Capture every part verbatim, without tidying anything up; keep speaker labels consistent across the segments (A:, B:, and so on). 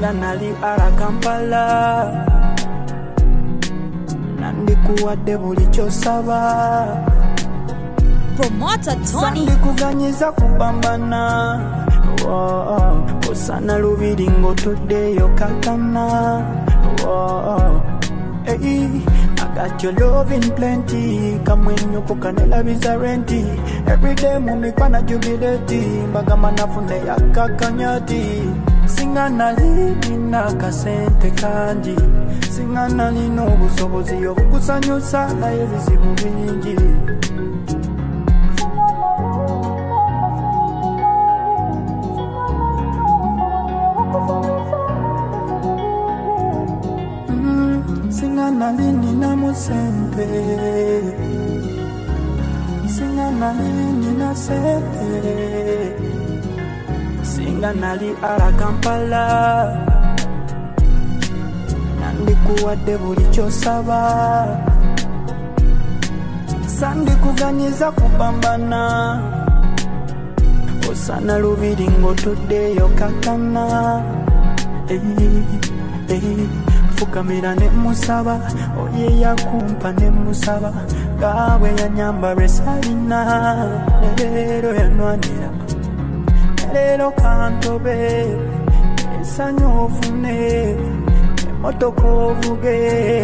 A: singa nali ara Kampala nandikuwadde buli kyosaba
B: Promoter Tony
A: sandikuganyiza kupambana oh, osana lubiri ng'otuddeyo kakana oh, hey, I got your love in plenty kamwenyuko kanelabiza renti everyday mumikwana jubileti mbagama nafune yakakanyati singa nali nina kasente kanji singa nali n'obusobozi obukusanyusa naye ebizibu bingi singa nali nina musempe singa nali nina sempe singa nali ara Kampala nandikuwadde buli kyosaba sandikuganyiza kupambana osana lubiri ng'otuddeyo kakana hey, hey. Fukamira ne musaba oye yakumpa ne musaba gawe yanyamba resalina lero yanwanira lero kantobe esanyo ofune emotoko ovuge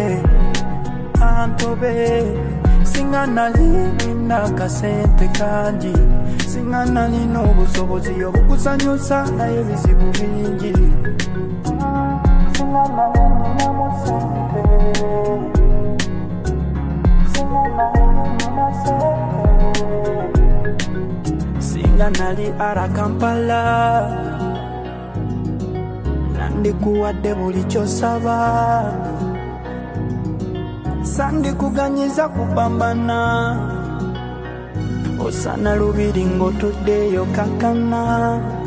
A: kantobe singa nali nina kasente kanji singa nali n'obusobozi obukusanyusa naye ebizibu bingi singa nali nina musempe singa nali nina sempe singa nali ara Kampala nandikuwadde buli kyosaba sandikuganyiza kupambana osana lubiri ng'otuddeyo kakana